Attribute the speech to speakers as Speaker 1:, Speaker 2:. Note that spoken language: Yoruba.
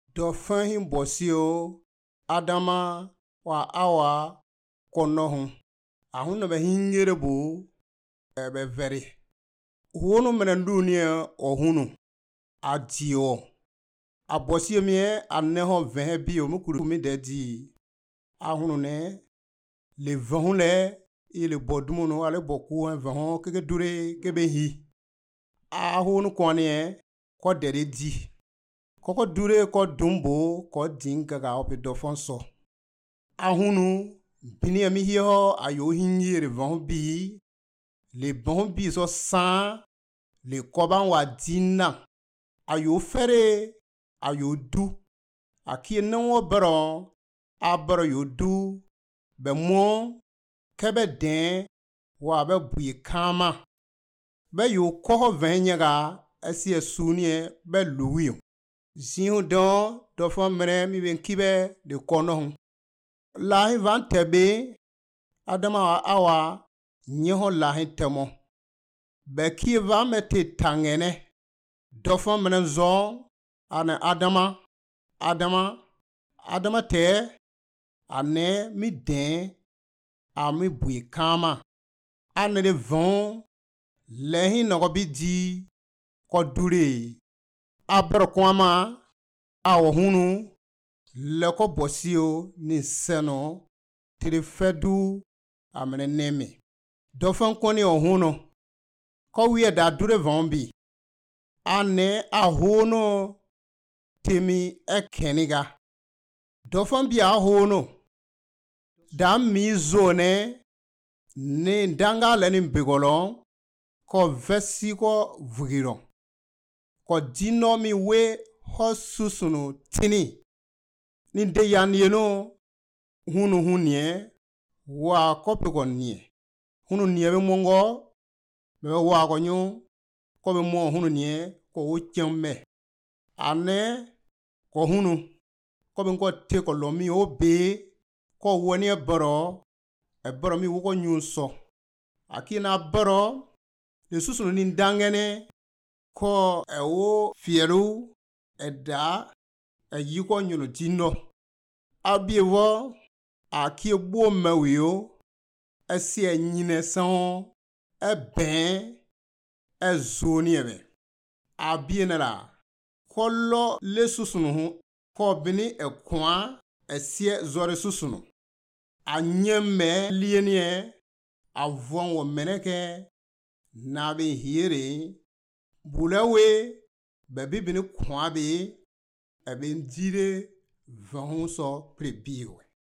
Speaker 1: Dauphin hin bosio Adama wa awa konohun. Ahun na be hinyere bu be veri. Hunu menendunia ohunu. Adio. Abosio mie aneho vehe bio mukuru mi dedi. Ahunu ne le vahun le ile bodumuno ale boku en vahun keke dure kebe hi. Ahunu kwanie ko dere di. Koko dure ko dumbo ko dinga ga opi Dauphin so. Ahunu bini ami hiyo ayo hinyere vahun bi. Le vahun bi so san le koban wa dina. Ayo fere ayo du. Aki nanwo baro abaro yo du. Be mo kebe den wa be buye kama. Be yo koho venyaga esi esunie be luwiyo. Zihu don Dauphin mere mi ben kibe de konohun. Lahi van tebe Adama wa awa nyeho lahi temo. Be ki va mete tangene. Dauphin mere zon ane Adama te ane mi den a mi buye kama. Ane de von lehi nogobi di ko dure. Abro kwama awo hunu leko bosio ni seno tiri fedu amene neme. Dauphin kwani ohunu ko wiye da dure vombi. Ane ahono temi ekeniga. Dauphin bi ahono da mi zone ne ndanga leni mbigolo ko vesi ko vugiro. Ko dino mi we ho susunu tini. Ni de yan yeno hunu hunye wa kopi kon nye. Hunu nye be mongo be wa konyo ko be mo hunu nye ko uchemme. Ane ko hunu ko be ko te ko lomi obe ko woni e baro mi woko nyunso. Aki na baro le susunu ni ndangene ko ewo fieru eda yiko nyuno dino. Abiewo aki bo mawio esi nyine san ben zoni ebe. Abienera kolo le susunu hu ko bini ekwa esie zore susunu. Anyeme lienie avon wo meneke na be hiere bulawe bebi bini kwa be ebe ndire vahun so prebiwe.